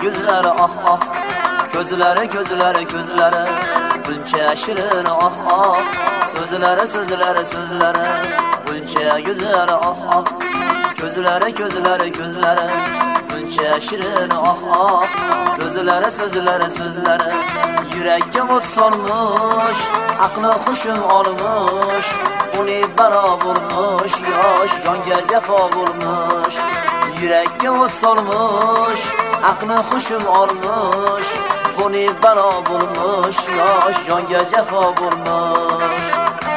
güzel ah ah. Gözleri gözleri gözleri buncha şirin ah ah. Sözleri sözleri sözleri buncha güzel ah ah. Gözleri gözleri gözleri buncha şirin ah ah. Sözleri sözleri sözleri yürekке o't solmuş, aqli hushim olmuş. Uni baro bo'lmuş, yosh jonga jafo bo'lmuş. Yürekке o't solmuş, aqli hushim olmuş. Uni baro bo'lmuş, yosh jonga jafo bo'lmuş.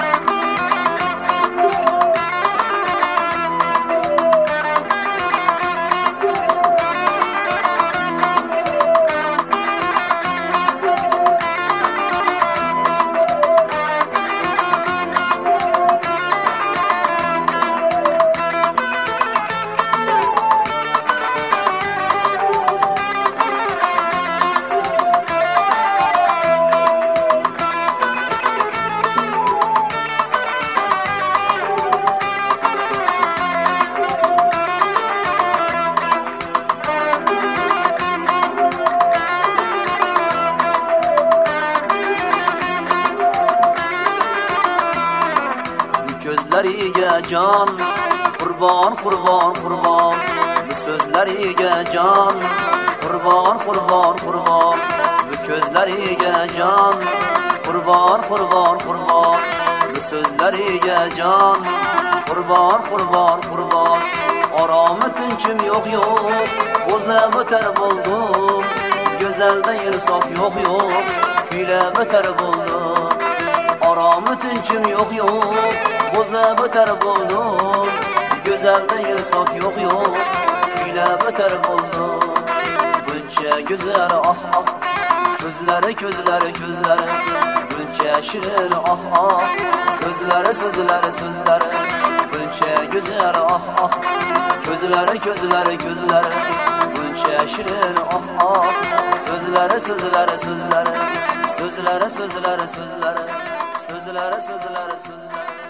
Gözleriga can kurban kurban kurban. Bu sözleriga can kurban kurban kurban. Bu gözleriga can kurban kurban kurban. Bu sözleriga can kurban kurban kurban. Aramı tinchim yo'q yo'q, o'zlab o'tar bo'ldim. Go'zalda insof yo'q yo'q, kuylab o'tar bo'ldim. Aramı tinchim yo'q yo'q, o'zlab o'tar bo'ldim. Go'zalda insof yo'q yo'q, kuylab o'tar bo'ldim. Buncha go'zal ah ah. Gözleri gözleri gözleri buncha shirin ah ah. Sözleri sözleri sözleri buncha güzel ah ah. Gözleri gözleri gözleri buncha shirin ah ah. Sözleri sözleri sözleri sözleri sözleri sözleri sözleri sözleri sözleri